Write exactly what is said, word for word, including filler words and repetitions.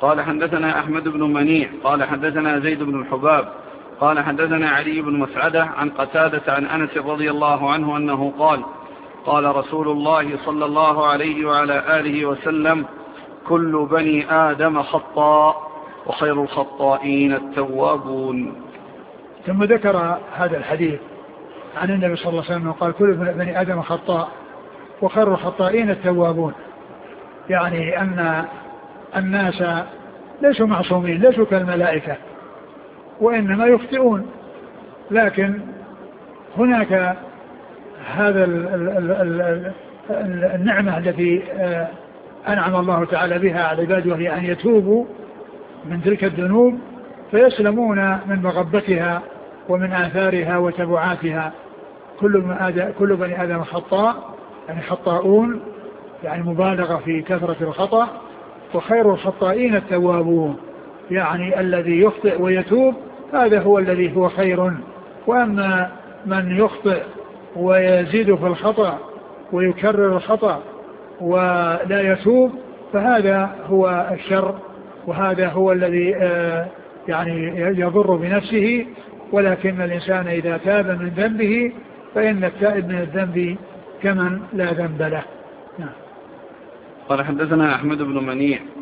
قال حدثنا أحمد بن منيع قال حدثنا زيد بن الحباب قال حدثنا علي بن مسعدة عن قتادة عن أنس رضي الله عنه أنه قال قال رسول الله صلى الله عليه وعلى آله وسلم كل بني آدم خطاء وخير الخطائين التوابون. ثم ذكر هذا الحديث عن النبي صلى الله عليه وسلم قال كل بني آدم خطاء وخير الخطائين التوابون، يعني أن الناس ليسوا معصومين، ليسوا كالملائكة وإنما يخطئون، لكن هناك هذا النعمة التي أنعم الله تعالى بها على عباده وهي أن يتوبوا من تلك الذنوب فيسلمون من مغبتها ومن آثارها وتبعاتها. كل بني آدم خطاء يعني خطاؤون، يعني مبالغة في كثرة الخطأ، وخير الخطائين التوابون، يعني الذي يخطئ ويتوب هذا هو الذي هو خير، وأما من يخطئ ويزيد في الخطأ ويكرر الخطأ ولا يتوب فهذا هو الشر، وهذا هو الذي يعني يضر بنفسه. ولكن الإنسان إذا تاب من ذنبه فإن التائب من الذنب كمن لا ذنب له. قال حدثنا أحمد بن منيع